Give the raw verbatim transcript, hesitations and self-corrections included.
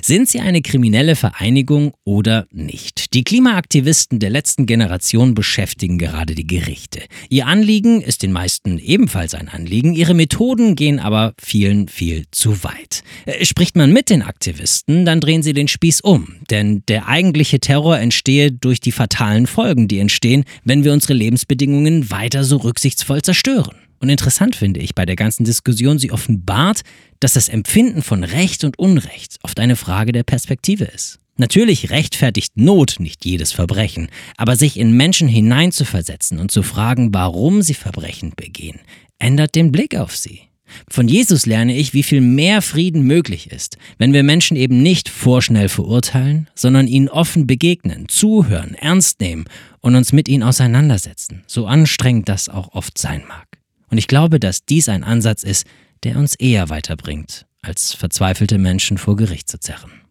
Sind sie eine kriminelle Vereinigung oder nicht? Die Klimaaktivisten der letzten Generation beschäftigen gerade die Gerichte. Ihr Anliegen ist den meisten ebenfalls ein Anliegen, ihre Methoden gehen aber vielen viel zu weit. Äh, Spricht man mit den Aktivisten, dann drehen sie den Spieß um. Denn der eigentliche Terror entstehe durch die fatalen Folgen, die entstehen, wenn wir unsere Lebensbedingungen weiter so rücksichtsvoll zerstören. Und interessant finde ich bei der ganzen Diskussion, sie offenbart, dass das Empfinden von Recht und Unrecht oft eine Frage der Perspektive ist. Natürlich rechtfertigt Not nicht jedes Verbrechen, aber sich in Menschen hineinzuversetzen und zu fragen, warum sie Verbrechen begehen, ändert den Blick auf sie. Von Jesus lerne ich, wie viel mehr Frieden möglich ist, wenn wir Menschen eben nicht vorschnell verurteilen, sondern ihnen offen begegnen, zuhören, ernst nehmen und uns mit ihnen auseinandersetzen, so anstrengend das auch oft sein mag. Und ich glaube, dass dies ein Ansatz ist, der uns eher weiterbringt, als verzweifelte Menschen vor Gericht zu zerren.